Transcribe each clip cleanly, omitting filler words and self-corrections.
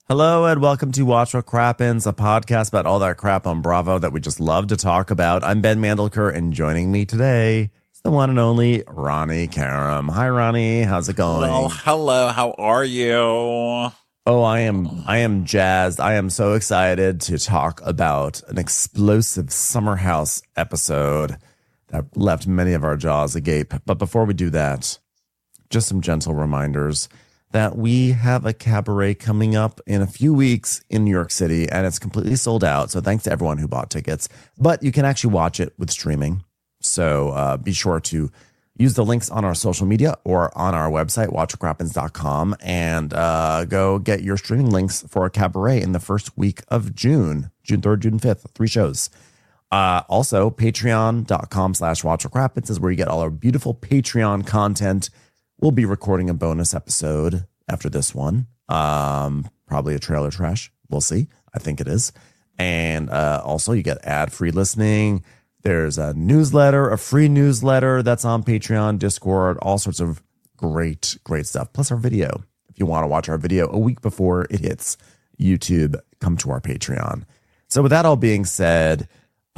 Hello and welcome to Watch What Crappens, a podcast about all that crap on Bravo that we just love to talk about. I'm Ben Mandelker, and joining me today is the one and only Ronnie Karam. Hi, Ronnie. How's it going? Well, hello. How are you? Oh, I am jazzed. I am so excited to talk about an explosive Summer House episode that left many of our jaws agape. But before we do that, just some gentle reminders that we have a cabaret coming up in a few weeks in New York City, and it's completely sold out. So thanks to everyone who bought tickets, but you can actually watch it with streaming. So be sure to use the links on our social media or on our website, watchwhatcrappens.com, and go get your streaming links for a cabaret in the first week of June 3rd, June 5th, 3 shows. Also, patreon.com/watchwhatcrappens is where you get all our beautiful Patreon content. We'll be recording a bonus episode after this one. Probably a trailer trash. We'll see. I think it is. And also you get ad-free listening. There's a newsletter, a free newsletter that's on Patreon, Discord, all sorts of great stuff. Plus our video. If you want to watch our video a week before it hits YouTube, come to our Patreon. So with that all being said,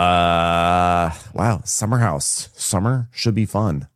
wow, Summer House. Summer should be fun.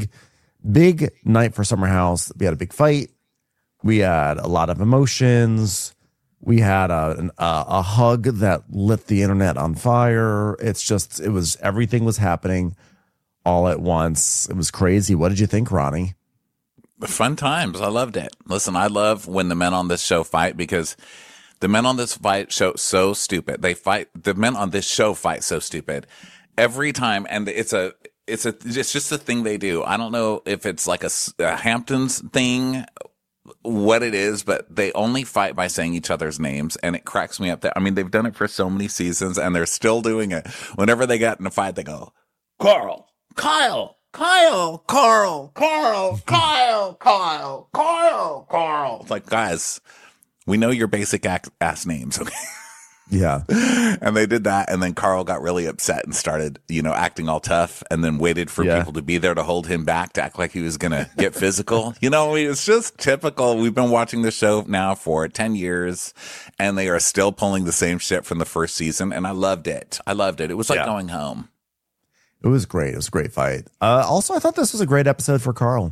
Big night for Summer House. We had a big fight. We had a lot of emotions. We had a hug that lit the internet on fire. Everything was happening all at once. It was crazy. What did you think, Ronnie? Fun times. I loved it. Listen, I love when the men on this show fight because the men on this show so stupid. The men on this show fight so stupid every time, and it's just a thing they do. I don't know if it's like a Hamptons thing, what it is, but they only fight by saying each other's names, and it cracks me up. I mean, they've done it for so many seasons, and they're still doing it. Whenever they get in a fight, they go, Carl, Kyle, Kyle, Carl, Carl, Kyle, Kyle, Kyle, Carl. It's like, guys, we know your basic ass names, okay? Yeah. And they did that. And then Carl got really upset and started, acting all tough, and then waited for people to be there to hold him back, to act like he was going to get physical. It's just typical. We've been watching the show now for 10 years, and they are still pulling the same shit from the first season. And I loved it. It was like going home. It was great. It was a great fight. Also, I thought this was a great episode for Carl.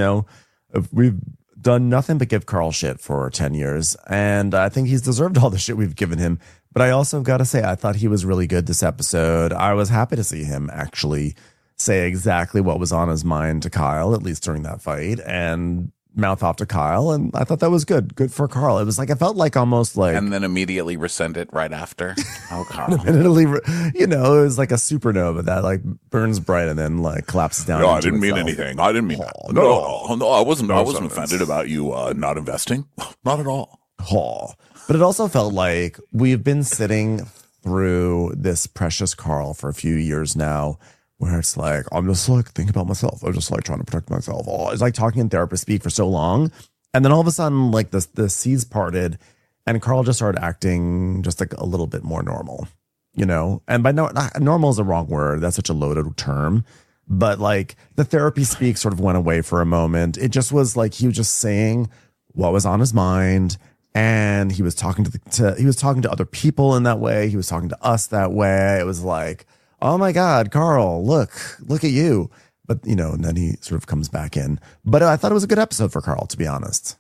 We've done nothing but give Carl shit for 10 years, and I think he's deserved all the shit we've given him. But I also got to say, I thought he was really good this episode. I was happy to see him actually say exactly what was on his mind to Kyle, at least during that fight, and mouth off to Kyle. And I thought that was good. Good for Carl. It was like, it felt like almost like. And then immediately rescind it right after. Oh, Carl. It was like a supernova that like burns bright and then like collapses down. No, I didn't mean anything. I didn't mean that. No, I wasn't offended about you not investing. Not at all. But it also felt like we've been sitting through this precious Carl for a few years now, where it's like, I'm just like thinking about myself. I'm just like trying to protect myself. It's like talking in therapist speak for so long. And then all of a sudden, like the seas parted and Carl just started acting just like a little bit more normal, And by normal is the wrong word. That's such a loaded term. But like the therapy speak sort of went away for a moment. It just was like he was just saying what was on his mind. And he was talking to other people in that way. He was talking to us that way. It was like, oh my God, Carl, look at you. But, and then he sort of comes back in. But I thought it was a good episode for Carl, to be honest.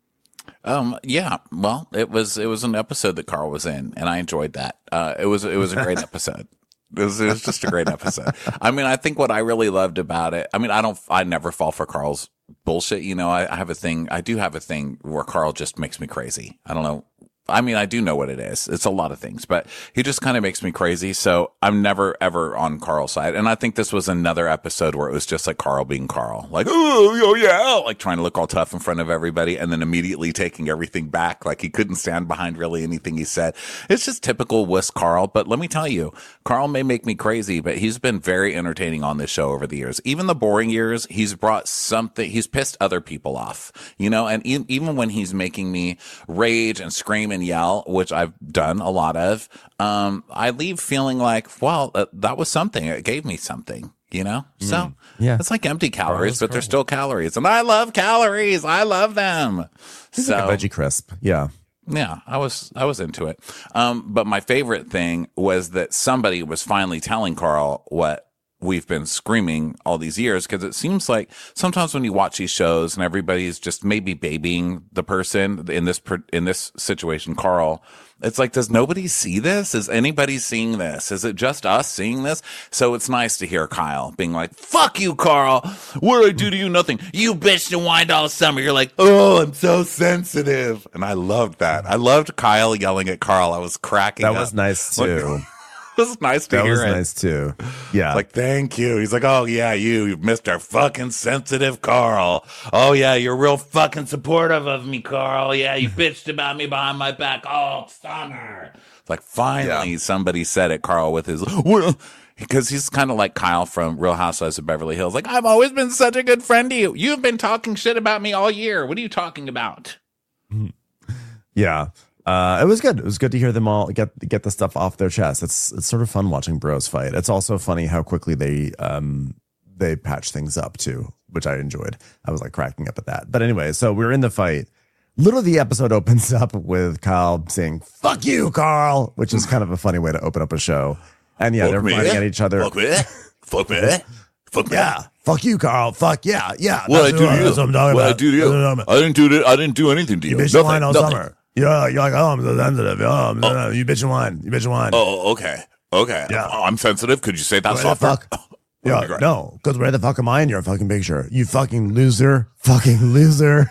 Yeah. Well, it was an episode that Carl was in, and I enjoyed that. It was a great episode. It was just a great episode. I mean, I think what I really loved about it, I mean, I never fall for Carl's bullshit. I do have a thing where Carl just makes me crazy. I don't know. I mean, I do know what it is. It's a lot of things, but he just kind of makes me crazy. So I'm never, ever on Carl's side. And I think this was another episode where it was just like Carl being Carl. Like, oh, yeah. Like trying to look all tough in front of everybody and then immediately taking everything back. Like he couldn't stand behind really anything he said. It's just typical West Carl. But let me tell you, Carl may make me crazy, but he's been very entertaining on this show over the years. Even the boring years, he's brought something. He's pissed other people off, and even when he's making me rage and scream and yell, which I've done a lot of, I leave feeling like, well, that was something. It gave me something, So yeah, it's like empty calories, but they're still calories. And I love calories. I love them. It's like a veggie crisp. Yeah. Yeah, I was into it. But my favorite thing was that somebody was finally telling Carl what we've been screaming all these years, because it seems like sometimes when you watch these shows and everybody's just maybe babying the person in this situation, Carl, it's like, does nobody see this? Is anybody seeing this? Is it just us seeing this? So it's nice to hear Kyle being like, fuck you, Carl. What did I do to you? Nothing. You bitched and whined all summer. You're like, oh, I'm so sensitive. And I loved that. I loved Kyle yelling at Carl. I was cracking up. That was nice too. It was nice to hear it. That was nice too. Yeah. Like, thank you. He's like, oh, yeah, you Mr. fucking sensitive Carl. Oh, yeah, you're real fucking supportive of me, Carl. Yeah, you bitched about me behind my back all summer. It's like, finally, somebody said it, Carl, with his, because he's kind of like Kyle from Real Housewives of Beverly Hills. Like, I've always been such a good friend to you. You've been talking shit about me all year. What are you talking about? Yeah. It was good. It was good to hear them all get the stuff off their chest. It's sort of fun watching bros fight. It's also funny how quickly they patch things up too, which I enjoyed. I was like cracking up at that. But anyway, so we're in the fight. Literally, the episode opens up with Kyle saying "fuck you, Carl," which is kind of a funny way to open up a show. And yeah, they're fighting at each other. Fuck me. Fuck me. Fuck me. Yeah. Fuck you, Carl. Fuck yeah. What I do to you? What I do to you? I didn't do anything to you. You bitch and whine all summer. You're like, oh, I'm so sensitive. Oh, you bitch and whine. You bitch and whine. Oh, okay. Yeah. Oh, I'm sensitive. Could you say that softer? Fuck? Yeah, no, because where the fuck am I in your fucking picture? You fucking loser. Fucking loser.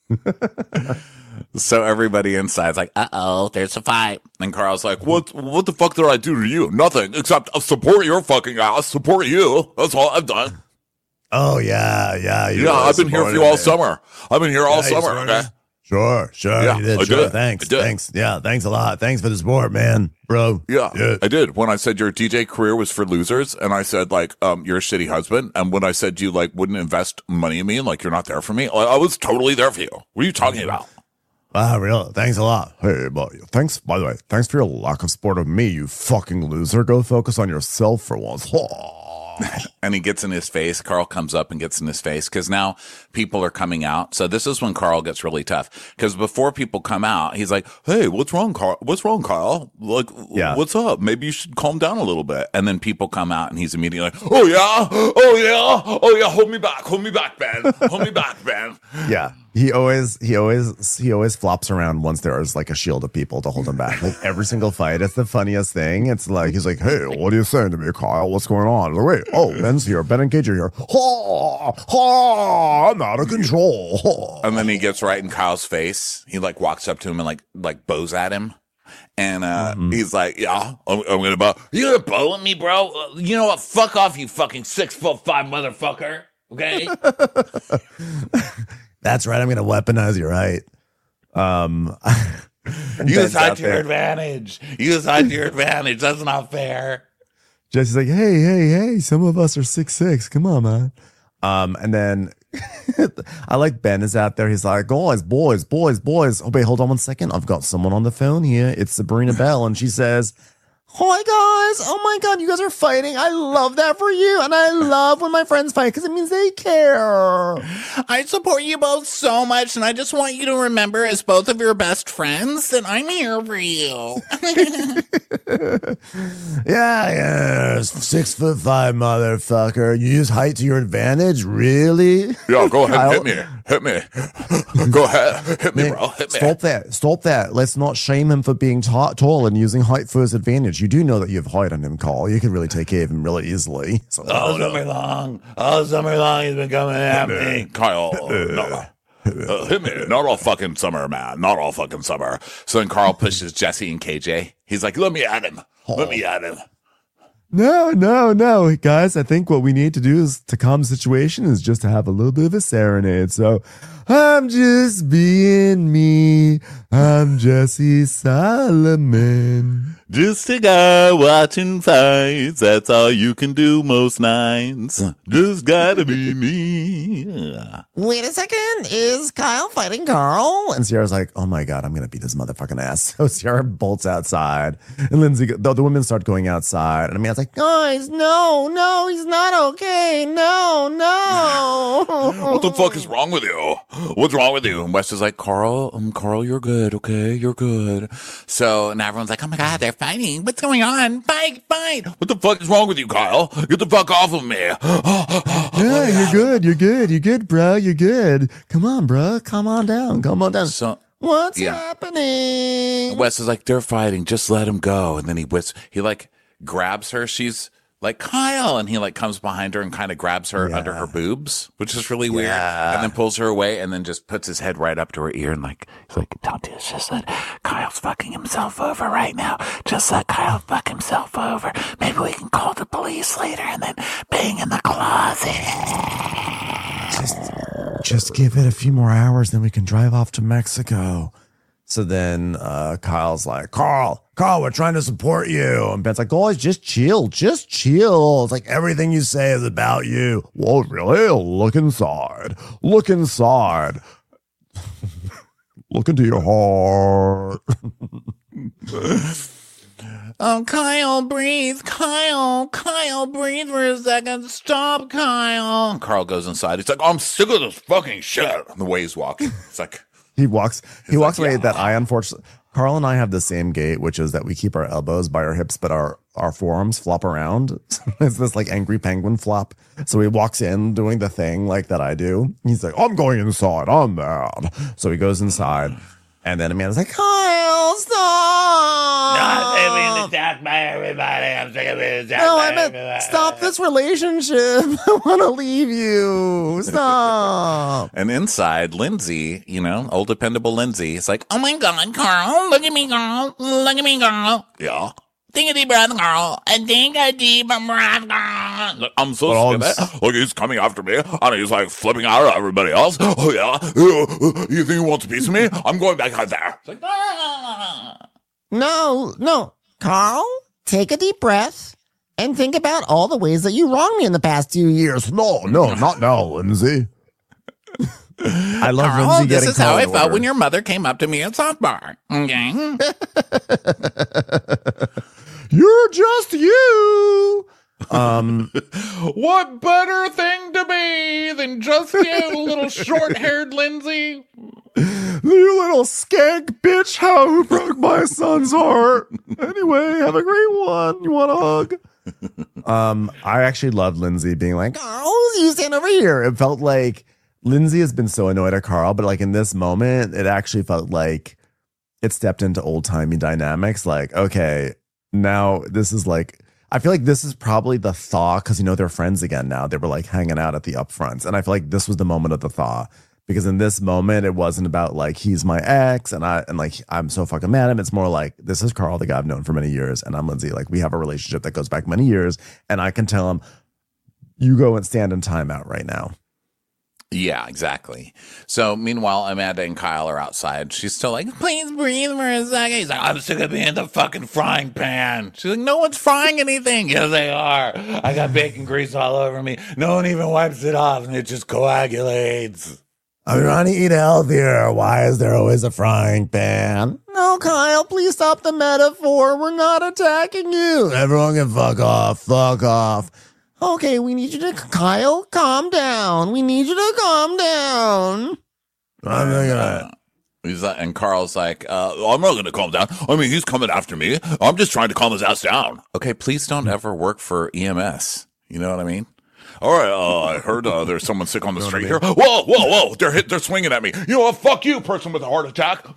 So everybody inside's like, uh-oh, there's a fight. And Carl's like, what the fuck did I do to you? Nothing, except support your fucking ass, support you. That's all I've done. Oh, yeah. I've been here for you all summer. I've been here all summer, okay? Sure. Yeah, you did. Sure. Thanks. Yeah, thanks a lot. Thanks for the support, man, bro. Yeah, I did. When I said your DJ career was for losers, and I said, like, you're a shitty husband, and when I said you, like, wouldn't invest money in me, and, like, you're not there for me, I was totally there for you. What are you talking about? Wow, really? Thanks a lot. Hey, but thanks, by the way, thanks for your lack of support of me, you fucking loser. Go focus on yourself for once. And he gets in his face. Carl comes up and gets in his face because now people are coming out. So this is when Carl gets really tough, because before people come out, he's like, hey, what's wrong, Carl? What's wrong, Kyle? Like, what's up? Maybe you should calm down a little bit. And then people come out and he's immediately like, oh yeah. Hold me back, Ben. Hold me back, Ben. Yeah. He always flops around once there is like a shield of people to hold him back. Like every single fight, it's the funniest thing. It's like he's like, "Hey, what are you saying to me, Kyle? What's going on?" Like, wait, oh, Ben's here. Ben and Cage are here. I'm out of control. And then he gets right in Kyle's face. He like walks up to him and like bows at him. And he's like, yeah, I'm gonna bow. You gonna bow at me, bro? You know what? Fuck off, you fucking 6'5" motherfucker. Okay. That's right. I'm going to weaponize your height. Use height to your advantage. Use height to your advantage. That's not fair. Jesse's like, hey. Some of us are 6'6". Come on, man. And then I like Ben is out there. He's like, guys, boys. Oh, wait, hold on 1 second. I've got someone on the phone here. It's Sabrina Bell. And she says, hi, guys. Oh, my God. You guys are fighting. I love that for you. And I love when my friends fight because it means they care. I support you both so much. And I just want you to remember, as both of your best friends, that I'm here for you. Yeah. 6'5", motherfucker. You use height to your advantage? Really? Yeah, go ahead. Hit me. Go ahead. Hit me, bro. Hit me. Stop that. Let's not shame him for being tall and using height for his advantage. You do know that you have height on him, Carl. You can really take care of him really easily. So, all summer long he's been coming at me. Kyle, no. Hit me. Not all fucking summer, man. Not all fucking summer. So then Carl pushes Jesse and KJ. He's like, let me at him. No, guys. I think what we need to do is to calm the situation is just to have a little bit of a serenade. So I'm just being me. I'm Jesse Solomon. Just a guy watching fights. That's all you can do most nights. Just gotta be me. Wait a second. Is Kyle fighting Carl? And Sierra's like, oh my God, I'm going to beat this motherfucking ass. So Sierra bolts outside. And Lindsay, the women start going outside. And Amanda's like, guys, no, he's not okay. No. What the fuck is wrong with you? What's wrong with you? And Wes is like, Carl, you're good, okay? You're good. So, and everyone's like, oh my God, they're fighting. What's going on? Fight. What the fuck is wrong with you, Kyle? Get the fuck off of me. Yeah, you're good, bro. You're good. Come on, bro. Come on down. So, what's happening? Wes is like, they're fighting. Just let him go. And then he like grabs her. She's like, Kyle. And he like comes behind her and kind of grabs her under her boobs, which is really weird. And then pulls her away and then just puts his head right up to her ear and like, he's like, don't do this. Just let Kyle's fucking himself over right now. Just let Kyle fuck himself over. Maybe we can call the police later and then bang in the closet. Just give it a few more hours, then we can drive off to Mexico. So then Kyle's like, Carl, we're trying to support you. And Ben's like, guys, just chill. It's like everything you say is about you. Whoa, really? Look inside. Look into your heart. Oh, Kyle, breathe. Kyle, breathe for a second. Stop, Kyle. Carl goes inside. He's like, I'm sick of this fucking shit. And the way he's walking, it's like... He walks away that I unfortunately, Carl and I have the same gait, which is that we keep our elbows by our hips, but our forearms flop around. It's this like angry penguin flop. So he walks in doing the thing like that I do. He's like, I'm going inside. I'm mad. So he goes inside. And then Amanda's like, Kyle, stop. Not being attacked by everybody. I'm sick of being attacked No, by I meant everybody. stop this relationship. I want to leave you. Stop. And inside, Lindsay, old dependable Lindsay, is like, oh my God, Carl, look at me, Carl. Yeah. Take a deep breath, Carl. And take a deep breath, Carl. Look, I'm so sick of it. Look, he's coming after me, and he's like flipping out at everybody else. Oh, yeah. You think he wants a piece of me? I'm going back out there. It's like, No. Carl, take a deep breath and think about all the ways that you wronged me in the past 2 years. No, not now, Lindsay. I love Carl, Lindsay this getting is how I called felt order. when your mother came up to me at softball. Okay. You're just you. What better thing to be than just you, little short-haired Lindsay? You little skank bitch, how who broke my son's heart. Anyway, have a great one. You want a hug? I actually loved Lindsay being like, oh, you stand over here. It felt like Lindsay has been so annoyed at Carl, but like in this moment, it actually felt like it stepped into old-timey dynamics. Like, okay, now this is like, I feel like this is probably the thaw because, they're friends again now. They were like hanging out at the upfronts. And I feel like this was the moment of the thaw because in this moment, it wasn't about like, he's my ex and I'm so fucking mad at him. It's more like, this is Carl, the guy I've known for many years. And I'm Lindsay. Like we have a relationship that goes back many years. And I can tell him, you go and stand in timeout right now. Yeah, exactly. So meanwhile, Amanda and Kyle are outside. She's still like, please breathe for a second. He's like, I'm sick of being in the fucking frying pan. She's like, no one's frying anything. Yes, they are. I got bacon grease all over me. No one even wipes it off and it just coagulates. I'm trying to eat healthier. Why is there always a frying pan? No, Kyle, please stop the metaphor. We're not attacking you. Everyone can fuck off. Okay, we need you to, Kyle, calm down. We need you to calm down. I'm not gonna. And Carl's like, I'm not going to calm down. I mean, he's coming after me. I'm just trying to calm his ass down. Okay, please don't ever work for EMS. You know what I mean? All right, I heard there's someone sick on the street here. Whoa. They're swinging at me. You know what? Fuck you, person with a heart attack.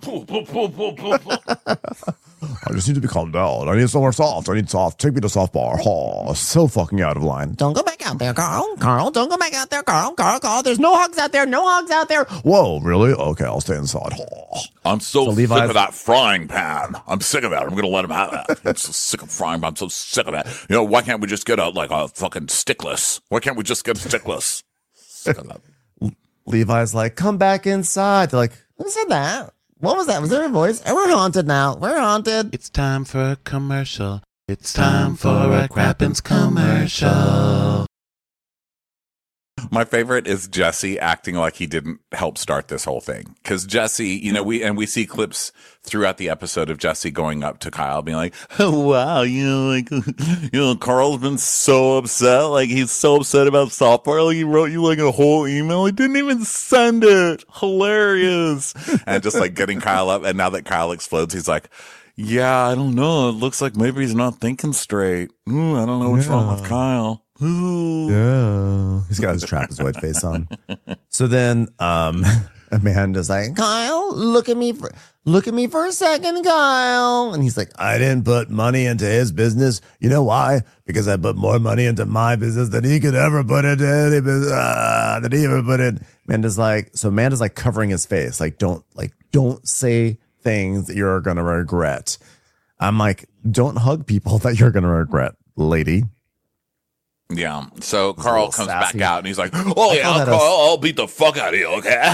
I just need to be calmed down. I need somewhere soft. I need soft. Take me to softball. Oh, so fucking out of line. Don't go back out there, Carl. Carl, don't go back out there, Carl. Carl, there's no hugs out there. No hugs out there. Whoa, really? Okay, I'll stay inside. Oh. I'm so sick of that frying pan. I'm sick of it. I'm going to let him have that. I'm so sick of frying pan. I'm so sick of it. Why can't we just get a fucking stickless? Why can't we just get a stickless? Sick of that. Levi's like, come back inside. They're like, who said that? What was that? Was there a voice? And we're haunted now. We're haunted. It's time for a commercial. It's time for a Crappens commercial. My favorite is Jesse acting like he didn't help start this whole thing. Cause Jesse, you know, we see clips throughout the episode of Jesse going up to Kyle being like, oh, wow, Carl's been so upset. Like he's so upset about software. Like he wrote you like a whole email. He didn't even send it. Hilarious. And just like getting Kyle up. And now that Kyle explodes, he's like, yeah, I don't know. It looks like maybe he's not thinking straight. I don't know what's wrong with Kyle. Ooh. Yeah. He's got his trapezoid face on. So then Amanda's like, Kyle, look at me for a second, Kyle. and he's like, I didn't put money into his business. You know why? Because I put more money into my business than he could ever put into any business that he ever put in. Amanda's like covering his face. Like, don't say things that you're gonna regret. I'm like, don't hug people that you're gonna regret, lady. Yeah. So Carl comes sassy. back out and he's like, oh yeah, I'll beat the fuck out of you. Okay.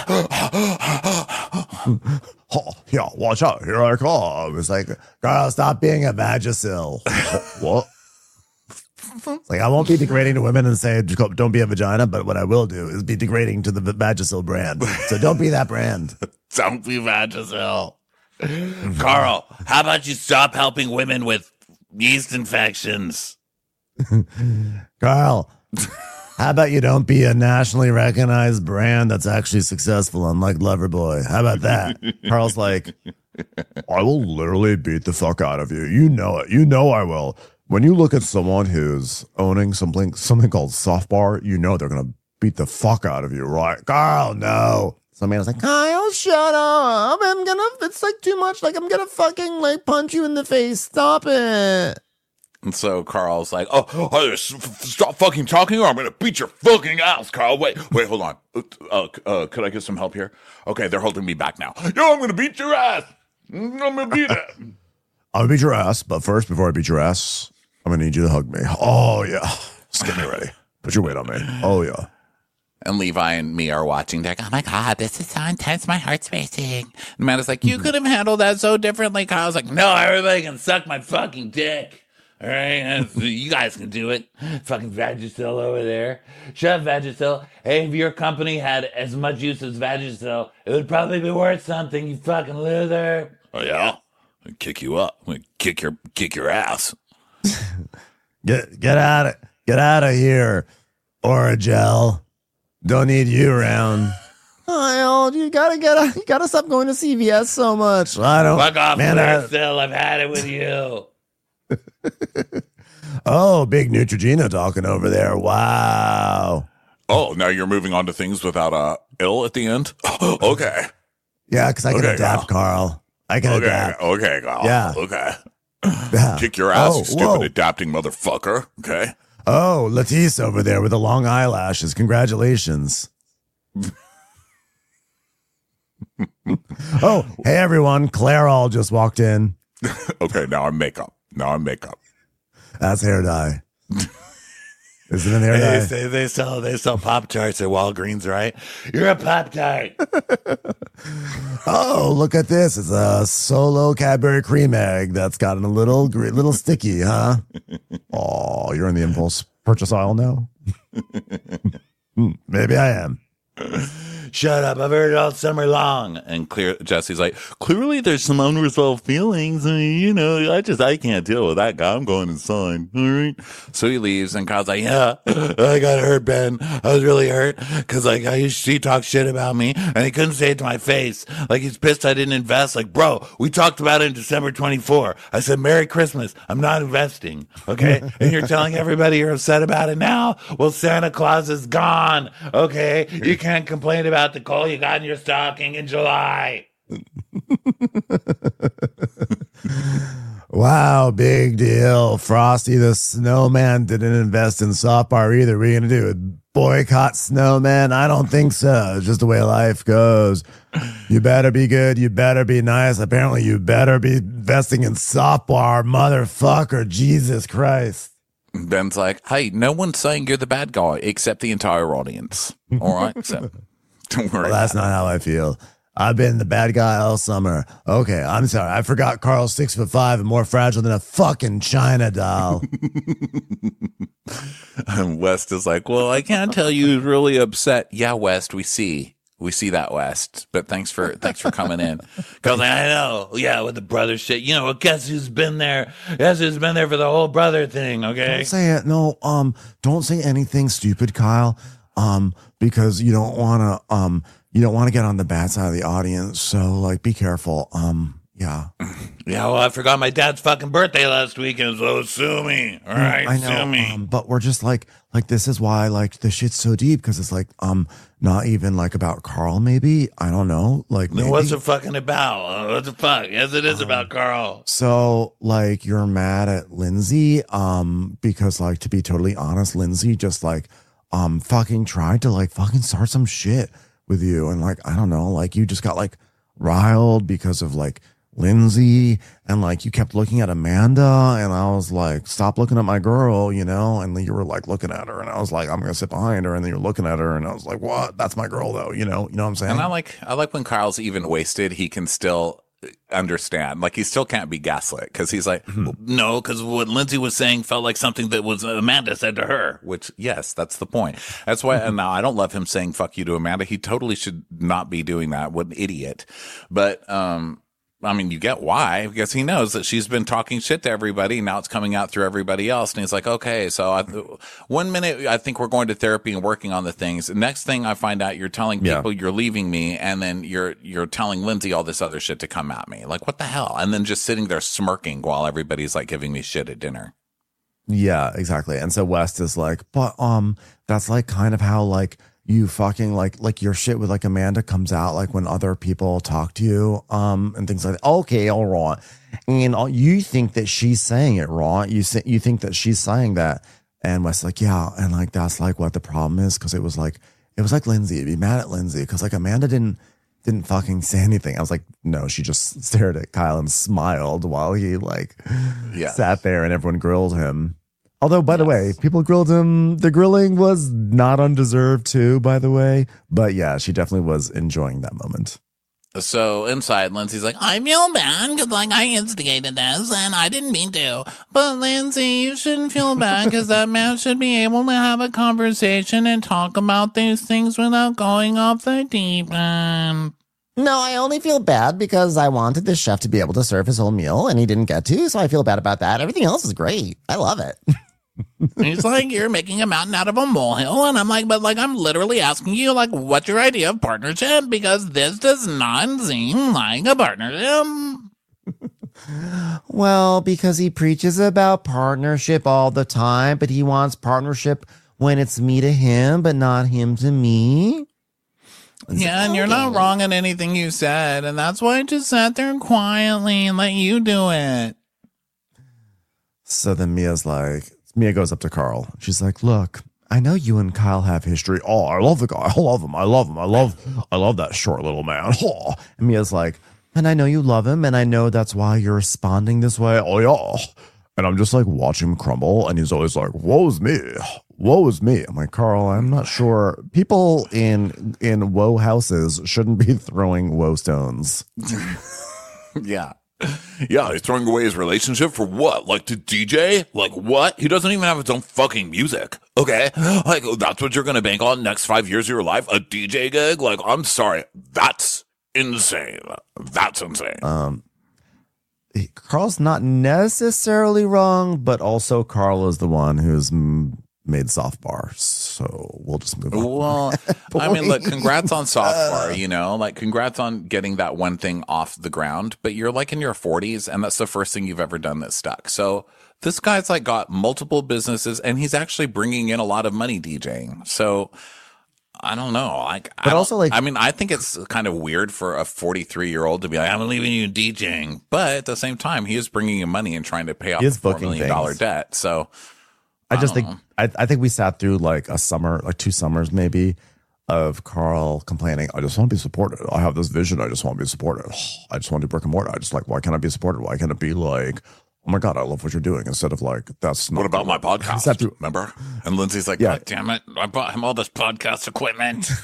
Oh, yeah, watch out. Here I come. It's like, Carl, stop being a Vagisil. What? It's like, I won't be degrading to women and say, don't be a vagina, but what I will do is be degrading to the Vagisil brand. So don't be that brand. Don't be Vagisil. Carl, how about you stop helping women with yeast infections? Carl, how about you don't be a nationally recognized brand that's actually successful, unlike Loverboy? How about that? Carl's like, I will literally beat the fuck out of you. You know it. You know I will. When you look at someone who's owning something called Soft Bar, you know they're going to beat the fuck out of you, right? Carl, no. So Amanda's like, Kyle, shut up. It's like too much. Like, I'm gonna fucking like punch you in the face. Stop it. And so Carl's like, stop fucking talking or I'm going to beat your fucking ass, Carl. Wait, hold on. Could I get some help here? Okay, they're holding me back now. Yo, I'm going to beat your ass. I'm going to beat it. I'm going to beat your ass, but first, before I beat your ass, I'm going to need you to hug me. Oh, yeah. Just get me ready. Put your weight on me. Oh, yeah. And Levi and me are watching. They're like, oh my God, this is so intense. My heart's racing. And Amanda's like, you could have handled that so differently. Kyle's like, no, everybody can suck my fucking dick. All right, you guys can do it. Fucking Vagisil over there. Shut up, Vagisil. Hey, if your company had as much use as Vagisil, it would probably be worth something, you fucking loser. Oh yeah? I'll kick you up. I'm gonna kick your ass. Get out of here, Oragel. Don't need you around. Kyle, you gotta stop going to CVS so much. I don't. Fuck off, man, Vagisil. I've had it with you. Oh, big Neutrogena talking over there. Wow. Oh, now you're moving on to things without a ill at the end? Okay. Yeah, because I can Okay, adapt, Carl. I can adapt. Okay, Carl. Yeah. Okay. Yeah. Kick your ass, Oh, you stupid whoa. adapting motherfucker. Okay. Oh, Latisse over there with the long eyelashes. Congratulations. Oh, hey everyone. Claire all just walked in. Okay, now I'm makeup. That's hair dye. Isn't it hair dye? They sell Pop-Tarts at Walgreens, right? You're a Pop-Tart. Oh, look at this. It's a solo Cadbury cream egg that's gotten a little sticky, huh? Oh, you're in the impulse purchase aisle now? Maybe I am. Shut up. I've heard it all summer long. And Jesse's like, clearly there's some unresolved feelings. I mean, I can't deal with that guy. I'm going inside. All right. So he leaves and Kyle's like, yeah, I got hurt, Ben. I was really hurt because he talked shit about me and he couldn't say it to my face. Like he's pissed I didn't invest. Like, bro, we talked about it in December 24. I said, Merry Christmas. I'm not investing. Okay. And you're telling everybody you're upset about it now? Well, Santa Claus is gone. Okay. You can't complain about the coal you got in your stocking in July. Wow, big deal. Frosty the Snowman didn't invest in Soft Bar either. What are you going to do? Boycott Snowman? I don't think so. It's just the way life goes. You better be good. You better be nice. Apparently, you better be investing in Soft Bar, motherfucker. Jesus Christ. Ben's like, hey, no one's saying you're the bad guy except the entire audience. All right? So don't worry. Well, that's not how I feel. I've been the bad guy all summer. Okay, I'm sorry. I forgot Carl's 6'5" and more fragile than a fucking China doll. And West is like, well, I can't tell you he's really upset. Yeah, West, we see that, West. But thanks for coming in. Cause I know, yeah, with the brother shit. You know, guess who's been there? Guess who's been there for the whole brother thing? Okay. Don't say it. No, don't say anything stupid, Kyle. Because you don't want to get on the bad side of the audience. So like, be careful. Yeah. Yeah, well, I forgot my dad's fucking birthday last weekend, so sue me. All right, I know, sue me. but we're just like this is why like the shit's so deep because it's like not even like about Carl. Maybe I don't know. Like, maybe. What's it fucking about? What the fuck? Yes, it is about Carl. So like you're mad at Lindsay because like to be totally honest, Lindsay just like fucking tried to like fucking start some shit with you and like I don't know, like you just got like riled because of like Lindsay and like you kept looking at Amanda and I was like, stop looking at my girl, you know, and then you were like looking at her and I was like, I'm gonna sit behind her, and then you're looking at her and I was like, what? That's my girl though, you know what I'm saying? And I like when Carl's even wasted, he can still understand. Like he still can't be gaslit because he's like, No, because what Lindsay was saying felt like something that was Amanda said to her. which yes, that's the point. That's why. And now I don't love him saying "fuck you" to Amanda. He totally should not be doing that. What an idiot! But I mean, you get why, because he knows that she's been talking shit to everybody. Now it's coming out through everybody else. And he's like, okay, so 1 minute, I think we're going to therapy and working on the things. The next thing I find out, you're telling people you're leaving me. And then you're telling Lindsay all this other shit to come at me. Like, what the hell? And then just sitting there smirking while everybody's like giving me shit at dinner. Yeah, exactly. And so West is like, but that's like kind of how like you fucking like your shit with like Amanda comes out like when other people talk to you and things like that. Okay, all right. And you think that she's saying it, right? You think that she's saying that, and West's like, yeah, and like that's like what the problem is, because it was like Lindsay. You'd be mad at Lindsay because like Amanda didn't fucking say anything. I was like, no, she just stared at Kyle and smiled while he like sat there and everyone grilled him. Although, by the way, people grilled him. The grilling was not undeserved too, by the way. But yeah, she definitely was enjoying that moment. So inside, Lindsay's like, I feel bad because, like, I instigated this and I didn't mean to. But, Lindsay, you shouldn't feel bad because that man should be able to have a conversation and talk about these things without going off the deep end. No, I only feel bad because I wanted this chef to be able to serve his whole meal and he didn't get to, so I feel bad about that. Everything else is great. I love it. He's like, you're making a mountain out of a molehill. And I'm like, but like, I'm literally asking you, like, what's your idea of partnership? Because this does not seem like a partnership. Well, because he preaches about partnership all the time, but he wants partnership when it's me to him, but not him to me. Yeah, and you're not wrong in anything you said. And that's why I just sat there quietly and let you do it. So then Mia goes up to Carl. She's like, look, I know you and Kyle have history. Oh, I love the guy. I love him. I love that short little man. Oh. And Mia's like, and I know you love him, and I know that's why you're responding this way. Oh, yeah. And I'm just like watching him crumble, and he's always like, woe is me. Woe is me. I'm like, Carl, I'm not sure. People in woe houses shouldn't be throwing woe stones. yeah. Yeah, he's throwing away his relationship for what? Like to DJ? Like what? He doesn't even have his own fucking music. Okay? Like, that's what you're gonna bank on next 5 years of your life? A DJ gig? Like, I'm sorry. That's insane. That's insane. Carl's not necessarily wrong, but also Carl is the one who's made Soft Bar, so we'll just move on. Well, I mean, look, congrats on Soft Bar, you know, like congrats on getting that one thing off the ground, but you're like in your 40s and that's the first thing you've ever done that stuck. So this guy's like got multiple businesses and he's actually bringing in a lot of money DJing. So I don't know. Like, but also like, I mean, I think it's kind of weird for a 43-year-old to be like, I'm leaving you DJing. But at the same time, he is bringing in money and trying to pay off the $4 million debt. So I just think I think we sat through like a summer, like 2 summers maybe, of Carl complaining, I just want to be supported. I have this vision. I just want to be supported. I just want to do brick and mortar. I just like, why can't I be supported? Why can't it be like, oh my God, I love what you're doing, instead of like, that's not. What about my podcast? Remember? And Lindsay's like, yeah, God damn it. I bought him all this podcast equipment.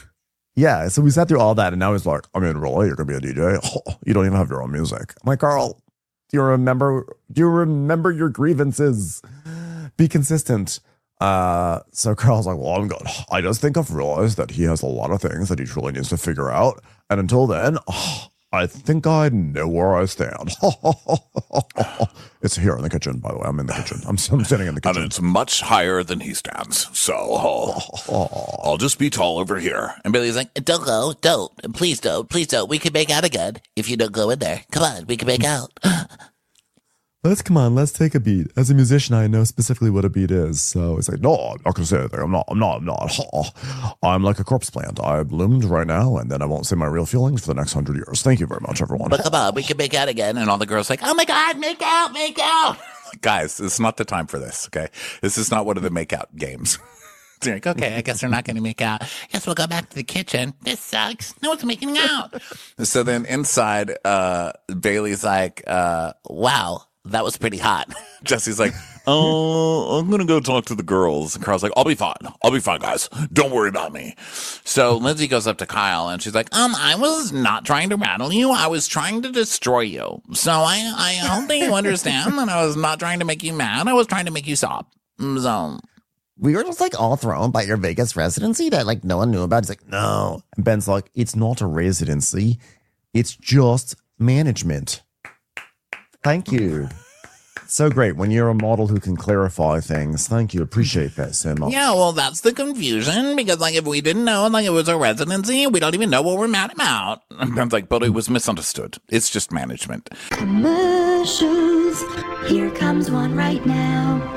Yeah, so we sat through all that, and now he's like, I mean, really, you're gonna be a DJ? You don't even have your own music. I'm like, Carl, do you remember your grievances? Be consistent. So Carl's like, well, I'm good. I just think I've realized that he has a lot of things that he truly needs to figure out. And until then, I think I know where I stand. It's here in the kitchen, by the way. I'm in the kitchen. I'm sitting in the kitchen. And it's much higher than he stands. So I'll just be tall over here. And Billy's like, don't go, don't, please don't. We can make out again if you don't go in there. Come on, we can make out. Let's take a beat. As a musician, I know specifically what a beat is. So it's like, no, I'm not going to say anything. I'm not. I'm like a corpse plant. I bloomed right now, and then I won't say my real feelings for the next 100 years. Thank you very much, everyone. But come on, we can make out again. And all the girls like, oh my God, make out. Guys, it's not the time for this, okay? This is not one of the make-out games. They're like, okay, I guess they're not going to make out. Guess we'll go back to the kitchen. This sucks. No one's making out. So then inside, Bailey's like, Wow, that was pretty hot. Jesse's like, oh, I'm going to go talk to the girls. And Carl's like, I'll be fine, guys. Don't worry about me. So Lindsay goes up to Kyle and she's like, I was not trying to rattle you. I was trying to destroy you. So I hope that you understand that I was not trying to make you mad. I was trying to make you stop. So We were just like all thrown by your Vegas residency that like no one knew about. He's like, no. And Ben's like, it's not a residency. It's just management. Thank you. So great when you're a model who can clarify things. Thank you. Appreciate that so much. yeah, well, that's the confusion because like if we didn't know like it was a residency, we don't even know what we're mad about. and Ben's like, but it was misunderstood. It's just management. Commercials. Here comes one right now.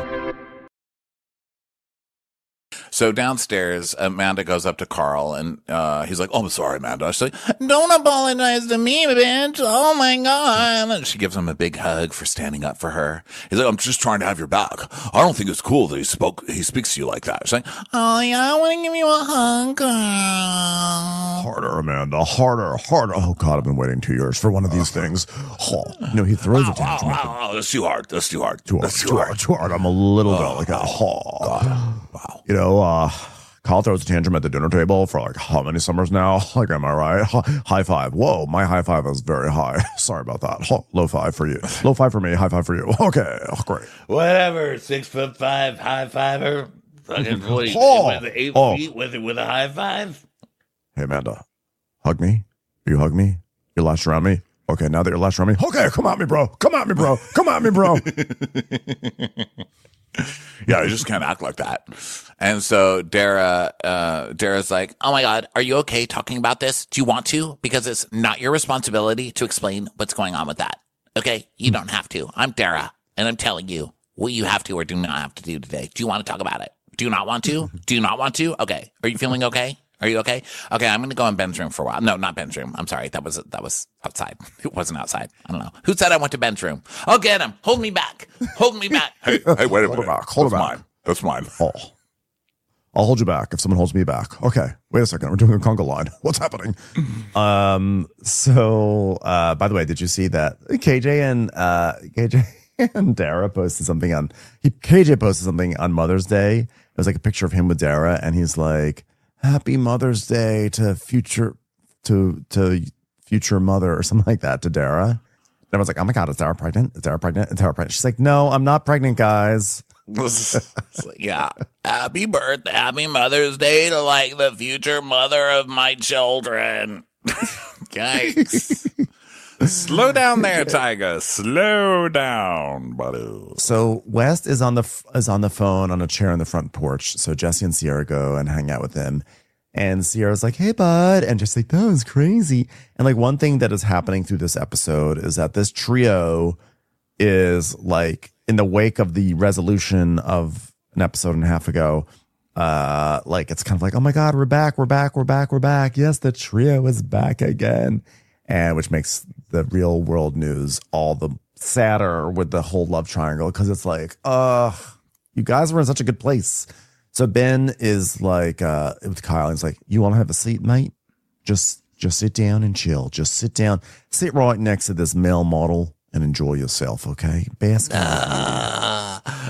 So downstairs, Amanda goes up to Carl and he's like, oh, I'm sorry, Amanda. She's like, Don't apologize to me, bitch. Oh my God. and she gives him a big hug for standing up for her. He's like, I'm just trying to have your back. I don't think it's cool that he speaks to you like that. She's like, Oh yeah, I want to give you a hug. Harder, Amanda. Harder. Oh, God, I've been waiting 2 years for one of these things. No, he throws a tantrum. that's too hard. Too hard. I'm a little delicate. Wow. You know, Kyle throws a tantrum at the dinner table for like how many summers now? Like, am I right? High five. Whoa, my high five is very high. Sorry about that. Low five for you. Low five for me. High five for you. Okay, great. Whatever, 6'5" high fiver. Fucking with 8 feet with a high five. Hey, Amanda, hug me. You hug me. You latched around me. Okay, now that you're latched around me, okay, come at me, bro. Yeah, you just can't act like that. And so Dara's like, Oh my God, are you okay talking about this? Do you want to? Because it's not your responsibility to explain what's going on with that. Okay? You don't have to. I'm Dara, and I'm telling you what you have to or do not have to do today. Do you want to talk about it? Do you not want to? Do you not want to? Okay. Are you feeling okay? Are you okay? Okay, I'm going to go in Ben's room for a while. No, not Ben's room. I'm sorry. That was outside. It wasn't outside. I don't know. Who said I went to Ben's room? I'll get him. Hold me back. hey, wait a minute. Hold it back. That's mine. Oh. I'll hold you back if someone holds me back. Okay, wait a second. We're doing a conga line. What's happening? So, by the way, did you see that KJ and Dara posted something KJ posted something on Mother's Day. It was like a picture of him with Dara, and he's like, "Happy Mother's Day to future mother," or something like that to Dara. And I was like, "Oh my God, is Dara pregnant? Is Dara pregnant?" She's like, "No, I'm not pregnant, guys." Yeah. Happy birthday. Happy Mother's Day to like the future mother of my children. Yikes. Slow down there, Tiger. Slow down, buddy. So West is on the phone on a chair on the front porch. So Jesse and Sierra go and hang out with him. And Sierra's like, "Hey, bud." And just like, "That was crazy." And like one thing that is happening through this episode is that this trio is like in the wake of the resolution of an episode and a half ago. Like it's kind of like, "Oh my God, we're back. Yes, the trio is back again." And which makes the real world news all the sadder with the whole love triangle. Cause it's like, you guys were in such a good place. So Ben is like, with Kyle, and he's like, "You want to have a seat, mate? Just sit down and chill. Just sit down, sit right next to this male model and enjoy yourself. Okay. Bask."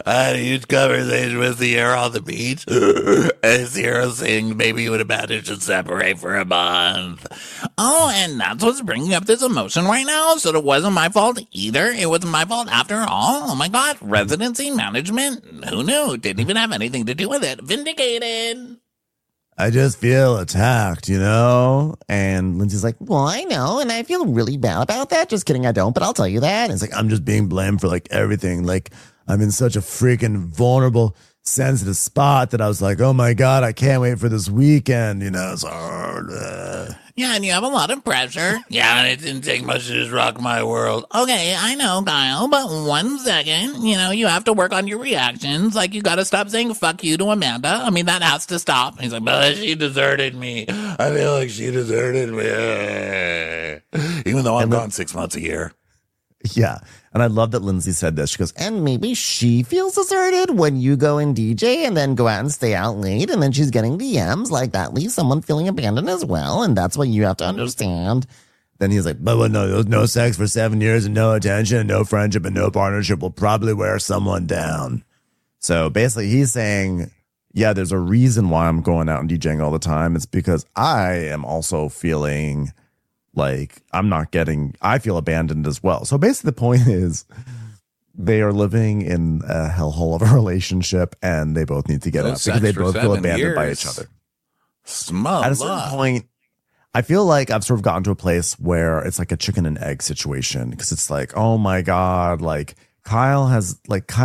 I had a huge conversation with Sierra on the beach. And Sierra saying maybe you and Amanda should separate for a month. Oh, and that's what's bringing up this emotion right now? So it wasn't my fault either? It wasn't my fault after all? Oh my god, residency management? Who knew? Didn't even have anything to do with it. Vindicated. I just feel attacked, you know? And Lindsay's like, Well, I know, and I feel really bad about that. Just kidding, I don't, but I'll tell you that. and it's like, I'm just being blamed for like everything. Like, I'm in such a freaking vulnerable, sensitive spot that I was like, oh my God, I can't wait for this weekend. You know, it's hard. Yeah, and you have a lot of pressure. Yeah, and it didn't take much to just rock my world. Okay, I know, Kyle, but 1 second. You know, you have to work on your reactions. Like, you gotta stop saying fuck you to Amanda. I mean, that has to stop. He's like, but she deserted me. I feel like she deserted me. Even though I'm gone 6 months a year. Yeah. And I love that Lindsay said this. She goes, And maybe she feels deserted when you go and DJ and then go out and stay out late, and then she's getting DMs. Like, that leaves someone feeling abandoned as well, and that's what you have to understand. then he's like, but no sex for 7 years and no attention and no friendship and no partnership will probably wear someone down. So basically he's saying, yeah, there's a reason why I'm going out and DJing all the time. It's because I am also feeling like I feel abandoned as well. So basically the point is they are living in a hellhole of a relationship and they both need to get out because they both feel abandoned by each other. At a certain point, I feel like I've sort of gotten to a place where it's like a chicken and egg situation because it's like, oh my God, like Kyle's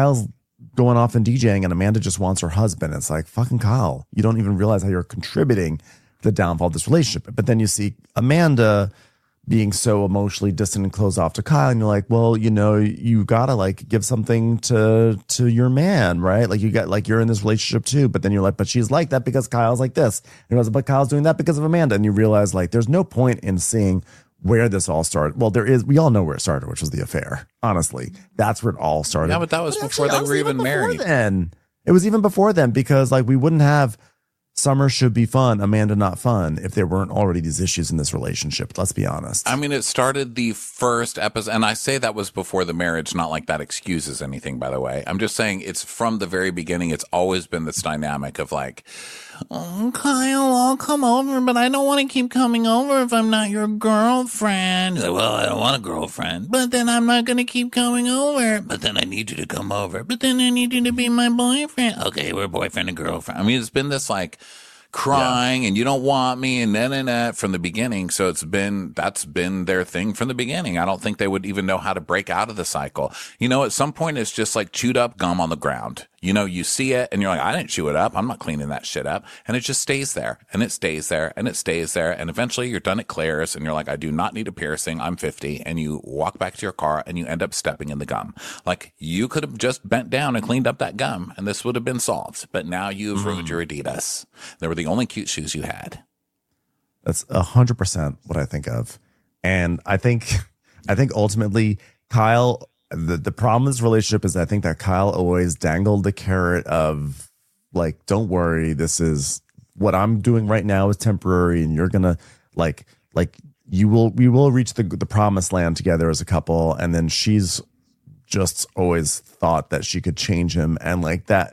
going off and DJing and Amanda just wants her husband. It's like, fucking Kyle, you don't even realize how you're contributing to the downfall of this relationship. But then you see Amanda being so emotionally distant and closed off to Kyle, and you're like, well, you know, you gotta like give something to your man, right? Like you got like you're in this relationship too, but then you're like, but she's like that because Kyle's like this. And you're like, but Kyle's doing that because of Amanda, and you realize like there's no point in seeing where this all started. Well, there is. We all know where it started, which was the affair. Honestly, that's where it all started. Yeah, but that was before they were even married. Then it was even before then because like we wouldn't have Summer Should Be Fun, Amanda Not Fun, if there weren't already these issues in this relationship. Let's be honest. I mean, it started the first episode, and I say that was before the marriage, not like that excuses anything, by the way. I'm just saying it's from the very beginning. It's always been this dynamic of like, Oh, Kyle, I'll come over, but I don't want to keep coming over if I'm not your girlfriend. He's like, well, I don't want a girlfriend. But then I'm not going to keep coming over. But then I need you to come over. But then I need you to be my boyfriend. Okay, we're boyfriend and girlfriend. I mean, it's been this like crying and you don't want me and then from the beginning. So that's been their thing from the beginning. I don't think they would even know how to break out of the cycle. You know, at some point it's just like chewed up gum on the ground. You know, you see it and you're like, I didn't chew it up. I'm not cleaning that shit up. And it just stays there and it stays there and it stays there. And eventually you're done at Claire's and you're like, I do not need a piercing. I'm 50. And you walk back to your car and you end up stepping in the gum. Like you could have just bent down and cleaned up that gum and this would have been solved. But now you've ruined your Adidas. They were the only cute shoes you had. That's 100% what I think of. And I think ultimately Kyle, the problem with this relationship is I think that Kyle always dangled the carrot of like, don't worry, this is what I'm doing right now is temporary and you're gonna like we will reach the promised land together as a couple. And then she's just always thought that she could change him, and like that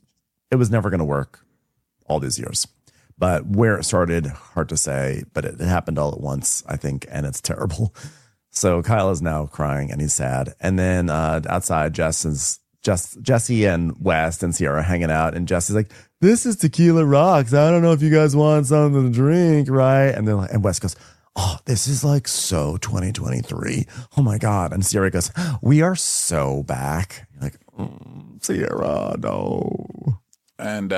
it was never gonna work all these years. But where it started, hard to say, but it happened all at once, I think, and it's terrible. So Kyle is now crying and he's sad. And then outside, Jesse and West and Sierra are hanging out, and Jesse's like, "This is Tequila Rocks. I don't know if you guys want something to drink, right?" And then and West goes, "Oh, this is like so 2023. Oh my God!" And Sierra goes, "We are so back." You're like, Sierra, no. And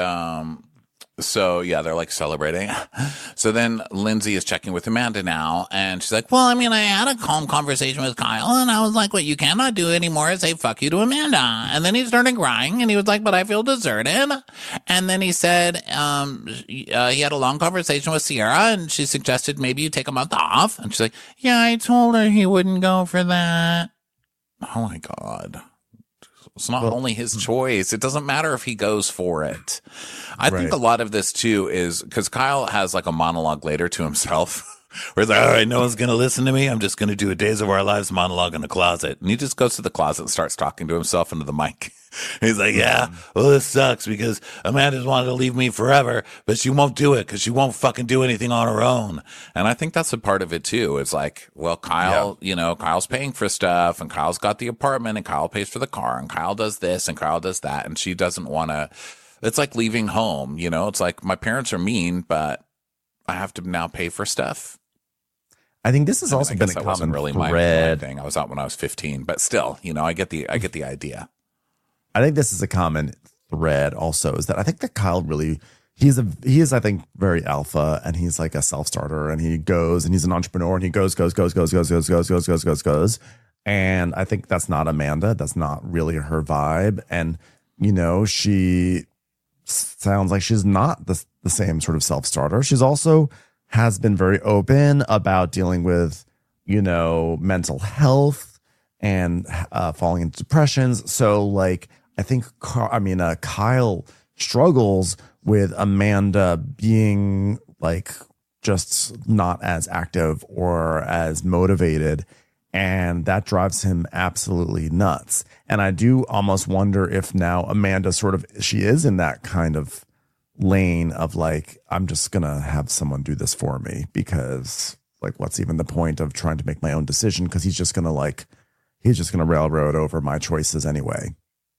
so yeah, they're like celebrating. So then Lindsay is checking with Amanda now, and she's like, Well, I mean, I had a calm conversation with Kyle, and I was like, what you cannot do anymore is say fuck you to Amanda. And then he started crying, and he was like, but I feel deserted. And then he said he had a long conversation with Sierra, and she suggested maybe you take a month off. And she's like, yeah, I told her he wouldn't go for that. oh my God. It's not only his choice. It doesn't matter if he goes for it. I think a lot of this too is because Kyle has like a monologue later to himself Where it's like, all right, no one's going to listen to me. I'm just going to do a Days of Our Lives monologue in the closet. And he just goes to the closet and starts talking to himself into the mic. He's like, yeah, well, this sucks because Amanda's wanted to leave me forever, but she won't do it because she won't fucking do anything on her own. And I think that's a part of it too. It's like, well, Kyle, Kyle's paying for stuff and Kyle's got the apartment and Kyle pays for the car and Kyle does this and Kyle does that. And she doesn't want to, it's like leaving home, it's like my parents are mean, but I have to now pay for stuff. I think this has also been a that common wasn't really my thing. I was out when I was 15, but still, I get the idea. I think this is a common thread also, is that I think that Kyle really, he is, I think, very alpha, and he's like a self-starter, and he goes and he's an entrepreneur and he goes. And I think that's not Amanda. That's not really her vibe. And, she sounds like she's not the same sort of self-starter. She's also has been very open about dealing with, mental health and falling into depressions. So like, I think, Kyle struggles with Amanda being like just not as active or as motivated. And that drives him absolutely nuts. And I do almost wonder if now Amanda she is in that kind of lane of like, I'm just going to have someone do this for me, because like, what's even the point of trying to make my own decision? Because he's just going to railroad over my choices anyway.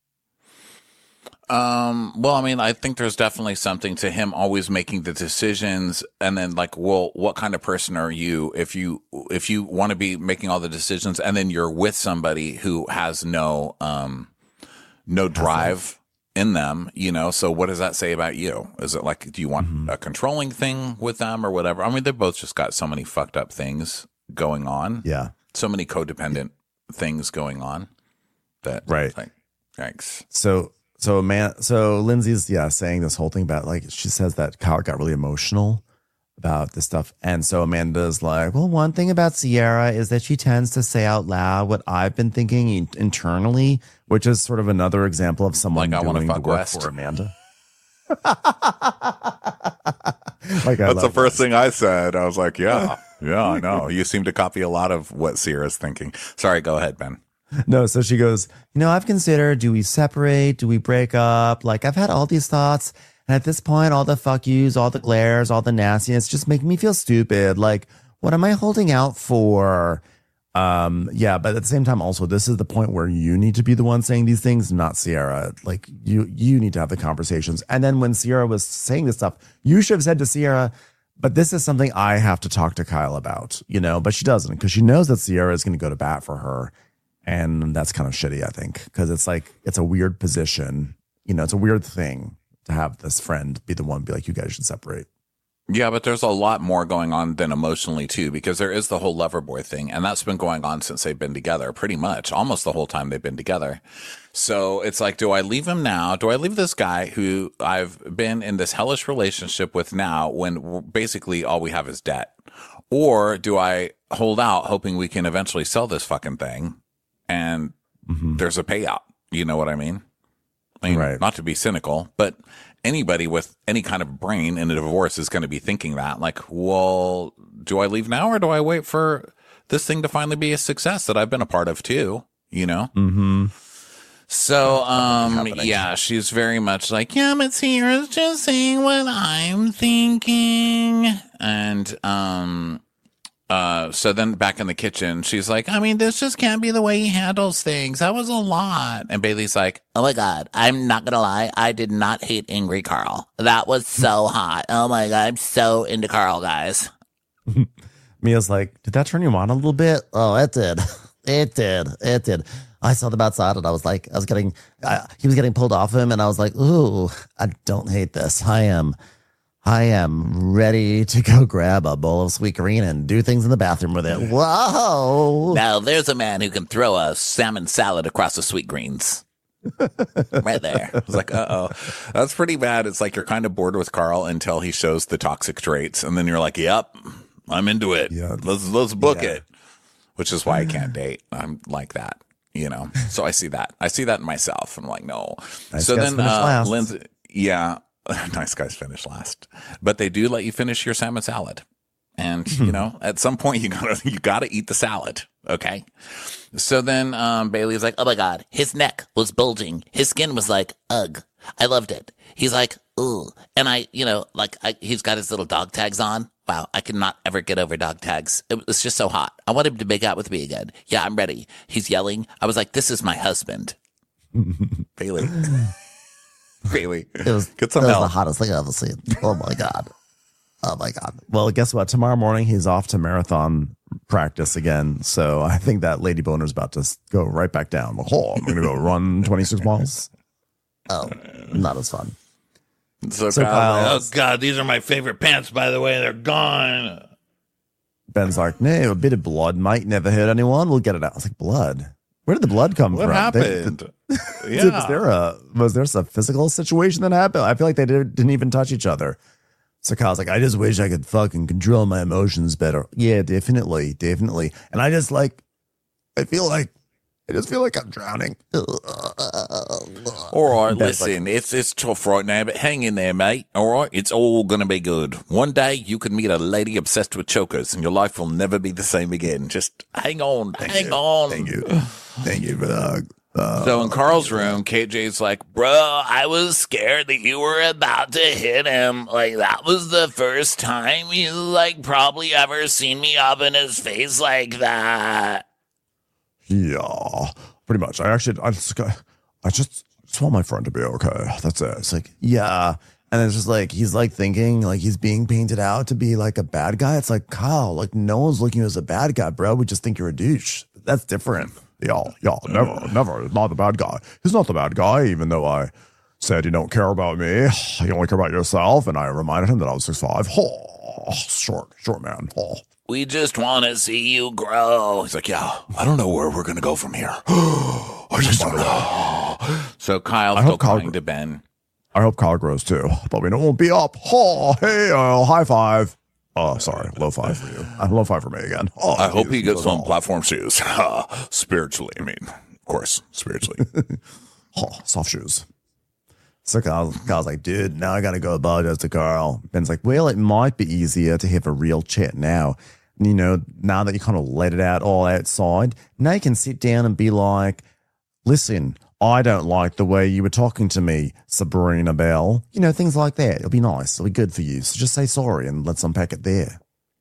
I think there's definitely something to him always making the decisions, and then like, well, what kind of person are you if you want to be making all the decisions and then you're with somebody who has no drive in them, so what does that say about you? Is it like, do you want a controlling thing with them or whatever? I mean, they've both just got so many fucked up things going on. Yeah. So many codependent things going on that, right. Like, thanks. So Lindsay's saying this whole thing about, like, she says that Kyle got really emotional about this stuff, and so Amanda's like, well, one thing about Sierra is that she tends to say out loud what I've been thinking internally, which is sort of another example of someone like, I want to doing the fuck work West for Amanda. That's the first thing I said. I was like, yeah, I know. You seem to copy a lot of what Sierra's thinking. Sorry, go ahead, Ben. No, so she goes, I've considered, do we separate? Do we break up? Like, I've had all these thoughts. And at this point, all the fuck yous, all the glares, all the nastiness just make me feel stupid. Like, what am I holding out for? But at the same time, also, this is the point where you need to be the one saying these things, not Sierra. Like, you need to have the conversations. And then when Sierra was saying this stuff, you should have said to Sierra, but this is something I have to talk to Kyle about, but she doesn't, because she knows that Sierra is going to go to bat for her. And that's kind of shitty, I think, because it's like, it's a weird position. It's a weird thing to have this friend be the one be like, you guys should separate. Yeah, but there's a lot more going on than emotionally too, because there is the whole lover boy thing, and that's been going on since they've been together, pretty much almost the whole time they've been together. So it's like, do I leave him now? Do I leave this guy who I've been in this hellish relationship with now, when basically all we have is debt? Or do I hold out hoping we can eventually sell this fucking thing and there's a payout? You know what I mean? Right. Not to be cynical, but anybody with any kind of brain in a divorce is going to be thinking that, like, well, do I leave now or do I wait for this thing to finally be a success that I've been a part of too? Mm-hmm. So, she's very much like, yeah, but Sierra's just saying what I'm thinking. And, so then back in the kitchen, she's like, I mean, this just can't be the way he handles things. That was a lot. And Bailey's like, Oh my God, I'm not gonna lie, I did not hate Angry Carl. That was so hot. Oh my God, I'm so into Carl, guys. Mia's like, did that turn you on a little bit? Oh, it did. It did. I saw them outside and he was getting pulled off him, and I was like, ooh, I don't hate this. I am ready to go grab a bowl of sweet green and do things in the bathroom with it. Whoa. Now there's a man who can throw a salmon salad across the sweet greens. Right there. I was like, uh-oh. That's pretty bad. It's like you're kind of bored with Carl until he shows the toxic traits, and then you're like, yep, I'm into it. Yeah. Let's book it. Which is why I can't date. I'm like that, So I see that. I see that in myself. I'm like, no. Nice so guys then finish last. Lindsay, nice guys finish last. But they do let you finish your salmon salad. And, at some point you gotta eat the salad. Okay. So then, Bailey's like, Oh my God, his neck was bulging. His skin was like, ugh. I loved it. He's like, ooh. And he's got his little dog tags on. Wow, I could not ever get over dog tags. It was just so hot. I want him to make out with me again. Yeah, I'm ready. He's yelling. I was like, this is my husband. Bailey. Bailey. It was Get some the help. hottest thing I've ever seen. Oh my God. Oh my God. Well, guess what? Tomorrow morning he's off to marathon practice again. So I think that lady boner's about to go right back down. Oh, I'm going to go run 26 miles. Oh, not as fun. So Kyle, Oh, God, these are my favorite pants, by the way. They're gone. Ben's like, no, a bit of blood might never hurt anyone. We'll get it out. I was like, blood? Where did the blood come what from? happened? Was there a physical situation that happened? I feel like they didn't even touch each other. So Kyle's like, I just wish I could fucking control my emotions better. Yeah, definitely. And I just feel like I'm drowning. All right, listen, it's tough right now, but hang in there, mate. All right, it's all gonna be good. One day you could meet a lady obsessed with chokers, and your life will never be the same again. Just hang on, hang on. Thank you for the hug. So in Carl's room, KJ's like, Bro, I was scared that you were about to hit him. Like, that was the first time you, probably ever seen me up in his face like that. Yeah, pretty much. I just want my friend to be okay. That's it. It's like, yeah. And it's just like, he's like thinking like he's being painted out to be like a bad guy. It's like, Kyle, like no one's looking at you as a bad guy, bro. We just think you're a douche. That's different. Y'all, never. Not the bad guy. He's not the bad guy, even though I said you don't care about me. You only care about yourself. And I reminded him that I was 6'5". Oh, short man. Oh. We just want to see you grow. he's like, yeah, I don't know where we're gonna go from here. I just don't know. So Kyle's still calling to Ben. I hope Kyle grows too, but we won't be up. Oh, hey, high five. Oh, sorry, low five for you. Low five for me again. Oh, I hope he gets some platform shoes. Spiritually, I mean, of course, spiritually. Soft shoes. So Kyle's like, dude, now I gotta go apologize to Carl. Ben's like, well, it might be easier to have a real chat now. Now that you kind of let it out all outside, now you can sit down and be like, listen, I don't like the way you were talking to me, Sabrina Bell. Things like that. It'll be nice. It'll be good for you. So just say sorry and let's unpack it there.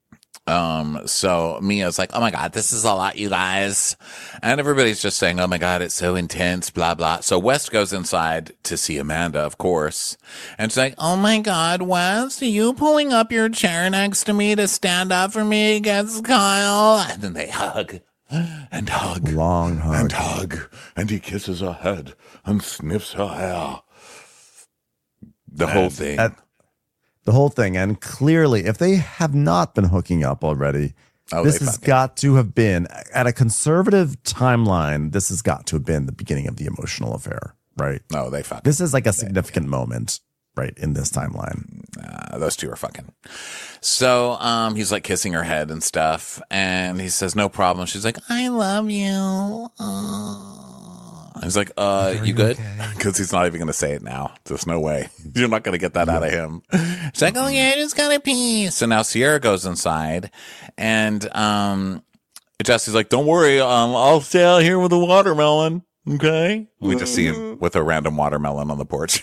So Mia's like, oh my God, this is a lot, you guys. And everybody's just saying, oh my God, it's so intense, blah, blah. So West goes inside to see Amanda, of course. And she's like, Oh my God, Wes, are you pulling up your chair next to me to stand up for me against Kyle? and then they hug and hug. Long hug. And hug. And he kisses her head and sniffs her hair. The whole thing. The whole thing. And clearly, if they have not been hooking up already, this has got to have been, at a conservative timeline, this has got to have been the beginning of the emotional affair, right? No, they fucking. This is like a significant moment, right, in this timeline. Those two are fucking. So he's like kissing her head and stuff. And he says, no problem. She's like, I love you. he's like, you good? Because he's not even going to say it now. There's no way. You're not going to get that out of him. She's like, oh yeah, I just got to pee. So now Sierra goes inside and Jesse's like, don't worry. I'll stay out here with a watermelon. Okay. We just see him with a random watermelon on the porch.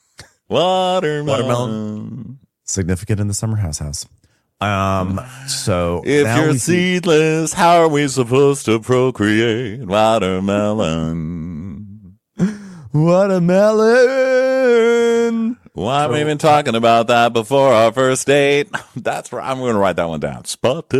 Watermelon. Significant in the Summer House. So If now you're we see- seedless, how are we supposed to procreate? Watermelon. Watermelon. Why am I even talking about that before our first date? That's right. I'm going to write that one down.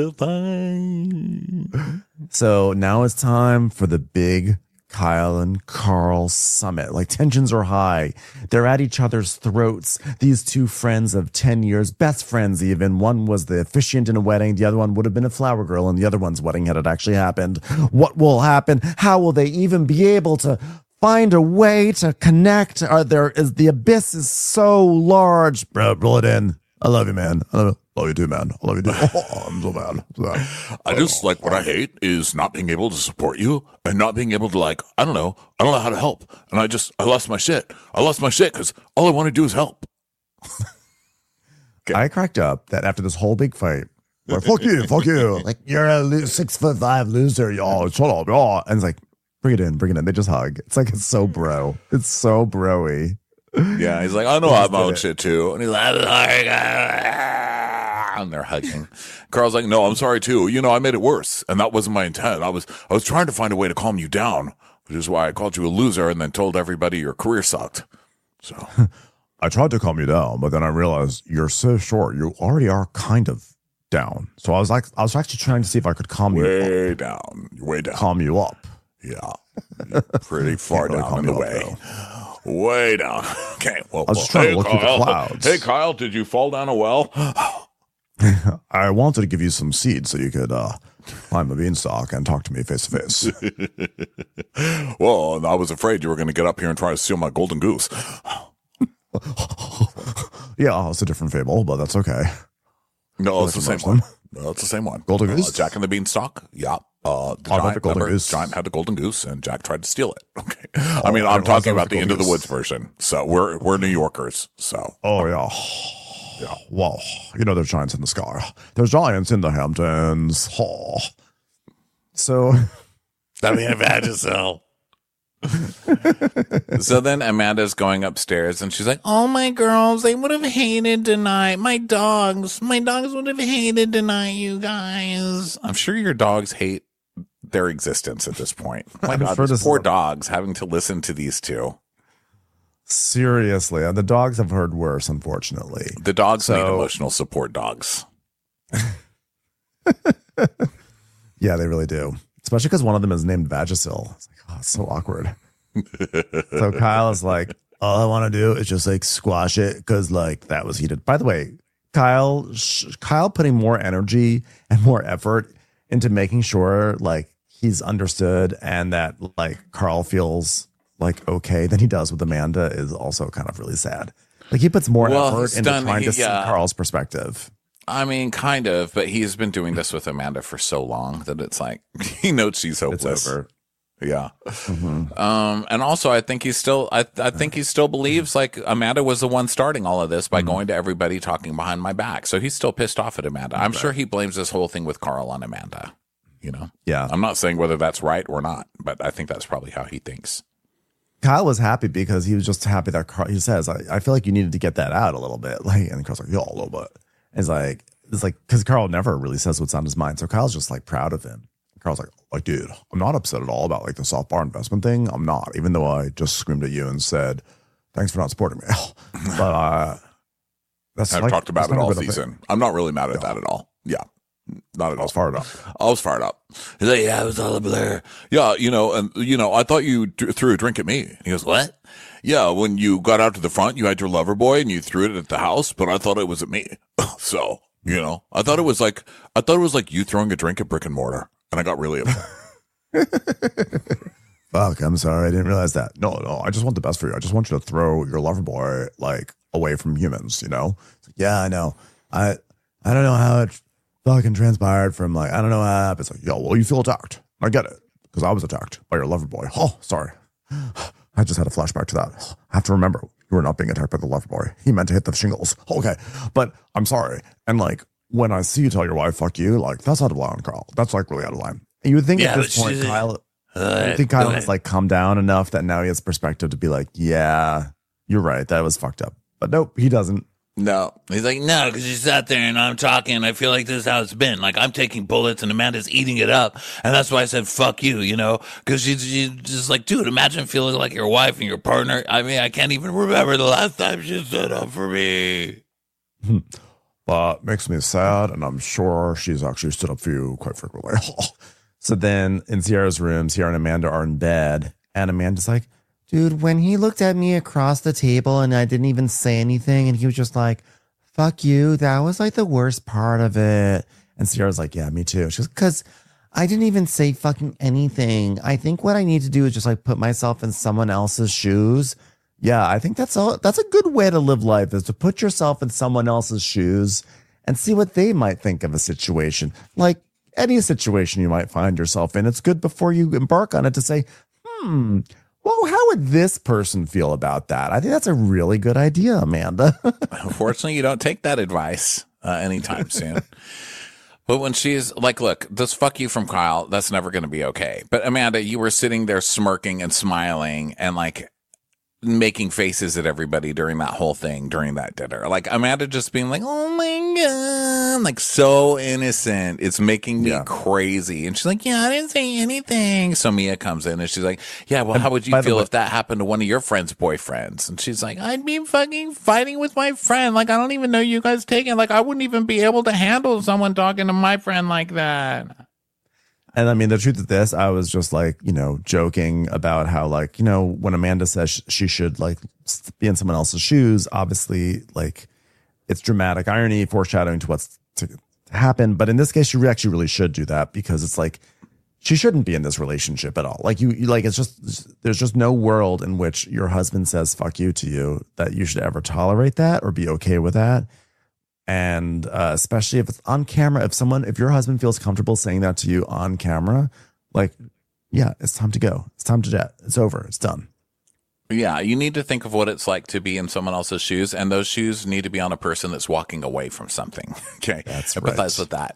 Spotify. So now it's time for the big Kyle and Carl summit. Like tensions are high. They're at each other's throats. These two friends of 10 years, best friends even. One was the officiant in a wedding. The other one would have been a flower girl in the other one's wedding had it actually happened. What will happen? How will they even be able to find a way to connect? The abyss is so large. Bro, roll it in. I love you, man. I love you too, man. I love you too. Oh, I'm so bad. I just like what I hate is not being able to support you and not being able to I don't know how to help. And I lost my shit. I lost my shit because all I want to do is help. I cracked up that after this whole big fight, Like, fuck you. Like, you're a 6'5" loser, y'all. Shut up, y'all. And it's like, bring it in. They just hug. It's like, it's so bro. It's so bro-y. Yeah, he's like, I know I have my own shit too. And he's like, I'm sorry. And they're hugging. Carl's like, no, I'm sorry too. You know, I made it worse. And that wasn't my intent. I was trying to find a way to calm you down, which is why I called you a loser and then told everybody your career sucked. So I tried to calm you down, but then I realized you're so short. You already are kind of down. So I was actually trying to see if I could calm you Way up. down. Way down. Calm you up. Yeah. You're pretty far Can't really down calm in the you up, way. though. Way down. Okay. Well, I was just trying to hey, look through the Kyle. clouds. Hey, Kyle, did you fall down a well? I wanted to give you some seeds so you could climb a beanstalk and talk to me face to face. Well, I was afraid you were going to get up here and try to steal my golden goose. Yeah, it's a different fable, but that's okay. No, it's the same Most one. of them. No, it's the same one. Golden goose? Jack and the Beanstalk. Yeah. The about the golden goose. Giant had the golden goose, and Jack tried to steal it. Okay. Oh, I mean, I I'm realized talking that was about the the End of the golden Woods goose. version. So we're New Yorkers. So Oh, yeah. Yeah. Well, you know, there's giants in the sky. There's giants in the Hamptons. Oh. So, I mean, Vagisil. So then Amanda's going upstairs and she's like, oh, my girls, they would have hated tonight. My dogs would have hated tonight, you guys. I'm sure your dogs hate their existence at this point. My I'm God, sure these this is poor a- dogs having to listen to these two. seriously, the dogs have heard worse, unfortunately. The dogs need So- emotional support dogs. Yeah, they really do. Especially because one of them is named Vagisil. It's like, oh, it's so awkward. So Kyle is like, all I want to do is just like squash it because like that was heated. By the way, Kyle putting more energy and more effort into making sure like he's understood and that like Carl feels like okay than he does with Amanda is also kind of really sad. Like he puts more Well, effort he's into done- trying to see yeah. Carl's perspective. I mean, kind of, but he's been doing this with Amanda for so long that it's like he knows she's It's hopeless. over. Yeah. And also I think I think he still believes like Amanda was the one starting all of this by going to everybody talking behind my back. So he's still pissed off at Amanda. I'm sure he blames this whole thing with Carl on Amanda. You know? Yeah. I'm not saying whether that's right or not, but I think that's probably how he thinks. Kyle was happy because he was just happy that Carl, he says, I feel like you needed to get that out a little bit. Like, and Carl's like, yeah, a little bit. It's like, because Carl never really says what's on his mind. So Kyle's just like proud of him. Carl's like, dude, I'm not upset at all about like the soft bar investment thing. I'm not, even though I just screamed at you and said, thanks for not supporting me. But, that's I've like, talked about that's it not a all bit of season. I'm not really mad at that at all. Yeah. Not at all. Fired up. I was fired up. He's like, yeah, it was all a blur. Yeah, I thought you threw a drink at me. He goes, what? Yeah, when you got out to the front, you had your lover boy and you threw it at the house, but I thought it was at me. So, I thought it was like you throwing a drink at Brick and Mortar, and I got really upset. Fuck, I'm sorry. I didn't realize that. No, I just want the best for you. I just want you to throw your lover boy like away from humans, It's like, yeah, I know. I don't know how it fucking transpired from like, I don't know how it happened. It's like, yo, well, you feel attacked. I get it. Because I was attacked by your lover boy. Oh, sorry. I just had a flashback to that. I have to remember you were not being attacked by the lover boy. He meant to hit the shingles. Okay. But I'm sorry. And like, when I see you tell your wife, fuck you, like, that's out of line, Carl. That's like really out of line. And you would think at this point, Kyle, I think Kyle has like calmed down enough that now he has perspective to be like, yeah, you're right. That was fucked up. But nope, he doesn't. No. He's like, no, because you sat there and I'm talking and I feel like this is how it's been. Like, I'm taking bullets and Amanda's eating it up. And that's why I said, fuck you, because she's just like, dude, imagine feeling like your wife and your partner. I mean, I can't even remember the last time she stood up for me. But makes me sad. And I'm sure she's actually stood up for you quite frequently. So then in Sierra's room, Sierra and Amanda are in bed. And Amanda's like, dude, when he looked at me across the table and I didn't even say anything and he was just like, fuck you, that was like the worst part of it. And Sierra's like, yeah, me too. She goes, because I didn't even say fucking anything. I think what I need to do is just like put myself in someone else's shoes. Yeah, I think that's a good way to live life, is to put yourself in someone else's shoes and see what they might think of a situation. Like any situation you might find yourself in, it's good before you embark on it to say, well, how would this person feel about that? I think that's a really good idea, Amanda. Unfortunately, you don't take that advice anytime soon. But when she's like, look, this fuck you from Kyle, that's never going to be okay. But Amanda, you were sitting there smirking and smiling and like making faces at everybody during that whole thing, during that dinner. Like Amanda just being like, oh my God, like so innocent. It's making me crazy. And she's like, yeah, I didn't say anything. So Mia comes in and she's like, yeah, well, how would you feel if that happened to one of your friend's boyfriends? And she's like, I'd be fucking fighting with my friend. Like, I don't even know you guys taking. Like, I wouldn't even be able to handle someone talking to my friend like that. And I mean, the truth of this, I was just like, joking about how, like, when Amanda says she should like be in someone else's shoes, obviously, like, it's dramatic irony, foreshadowing to what's to happen. But in this case, she actually really should do that, because it's like, she shouldn't be in this relationship at all. Like, you like, it's just, there's just no world in which your husband says fuck you to you that you should ever tolerate that or be okay with that. And especially if it's on camera, if your husband feels comfortable saying that to you on camera, like, yeah, it's time to go. It's time to jet. It's over. It's done. Yeah, you need to think of what it's like to be in someone else's shoes, and those shoes need to be on a person that's walking away from something. Okay, that's empathize with that.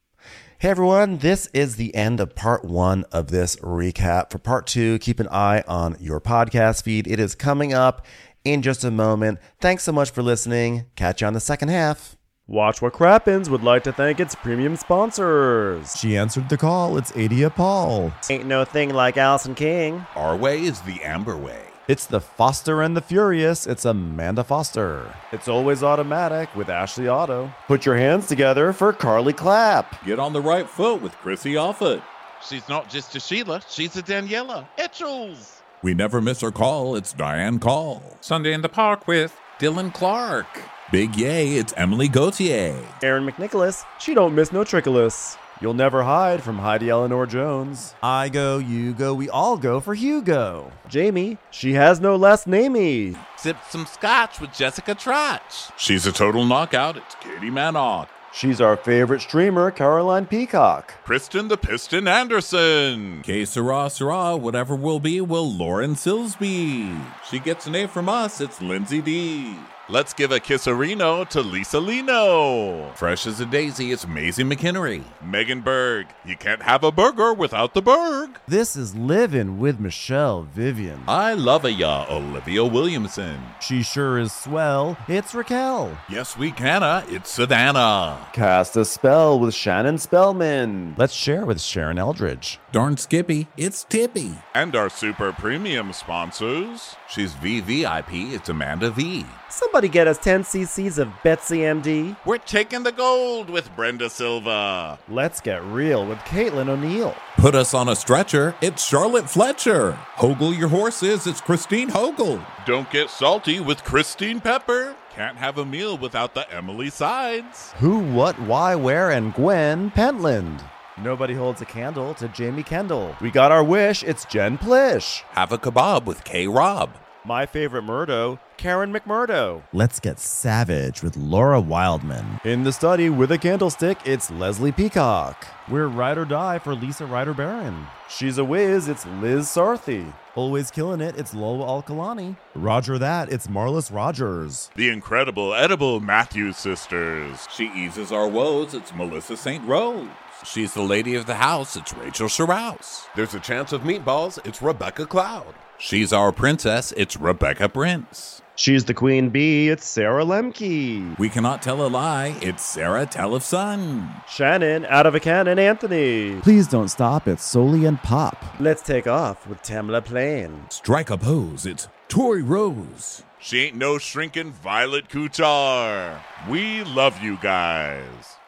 Hey everyone, this is the end of part 1 of this recap. For part 2, keep an eye on your podcast feed. It is coming up in just a moment. Thanks so much for listening. Catch you on the second half. Watch What Crappens would like to thank its premium sponsors. She answered the call. It's Adia Paul. Ain't no thing like Allison King. Our way is the Amber way. It's the Foster and the Furious. It's Amanda Foster. It's Always Automatic with Ashley Otto. Put your hands together for Carly Clapp. Get on the right foot with Chrissy Offit. She's not just a Sheila, she's a Daniela Etchells. We never miss her call. It's Diane Call. Sunday in the Park with Dylan Clark. Big yay, it's Emily Gauthier. Aaron McNicholas, she don't miss no trickolas. You'll never hide from Heidi Eleanor Jones. I go, you go, we all go for Hugo. Jamie, she has no last namey. Sip some scotch with Jessica Trotch. She's a total knockout. It's Katie Manock. She's our favorite streamer, Caroline Peacock. Kristen the Piston Anderson. Que sera, whatever will be, Lauren Silsby. She gets an A from us. It's Lindsay D. Let's give a kisserino to Lisa Lino. Fresh as a daisy, it's Maisie McHenry. Megan Berg. You can't have a burger without the Berg. This is Livin' with Michelle Vivian. I love ya, Olivia Williamson. She sure is swell. It's Raquel. Yes, we canna. It's Savannah. Cast a spell with Shannon Spellman. Let's share with Sharon Eldridge. Darn Skippy, it's Tippy. And our super premium sponsors. She's VVIP, it's Amanda V. Somebody get us 10 cc's of Betsy MD. We're taking the gold with Brenda Silva. Let's get real with Caitlin O'Neill. Put us on a stretcher, it's Charlotte Fletcher. Hoggle your horses, it's Christine Hoggle. Don't get salty with Christine Pepper. Can't have a meal without the Emily Sides. Who, what, why, where, and Gwen Pentland. Nobody holds a candle to Jamie Kendall. We got our wish, it's Jen Plish. Have a kebab with K. Rob. My favorite Murdo, Karen McMurdo. Let's get savage with Laura Wildman. In the study with a candlestick, it's Leslie Peacock. We're Ride or Die for Lisa Ryder Barron. She's a whiz, it's Liz Sarthy. Always killing it, it's Lola Alkalani. Roger that, it's Marlis Rogers. The incredible edible Matthews sisters. She eases our woes, it's Melissa St. Rose. She's the lady of the house, it's Rachel Sherrouse. There's a chance of meatballs, it's Rebecca Cloud. She's our princess, it's Rebecca Prince. She's the queen bee, it's Sarah Lemke. We cannot tell a lie, it's Sarah Tellefson. Shannon, out of a cannon, Anthony. Please don't stop, it's Soli and Pop. Let's take off with Tamla Plain. Strike a pose, it's Tori Rose. She ain't no shrinking Violet Kuchar. We love you guys.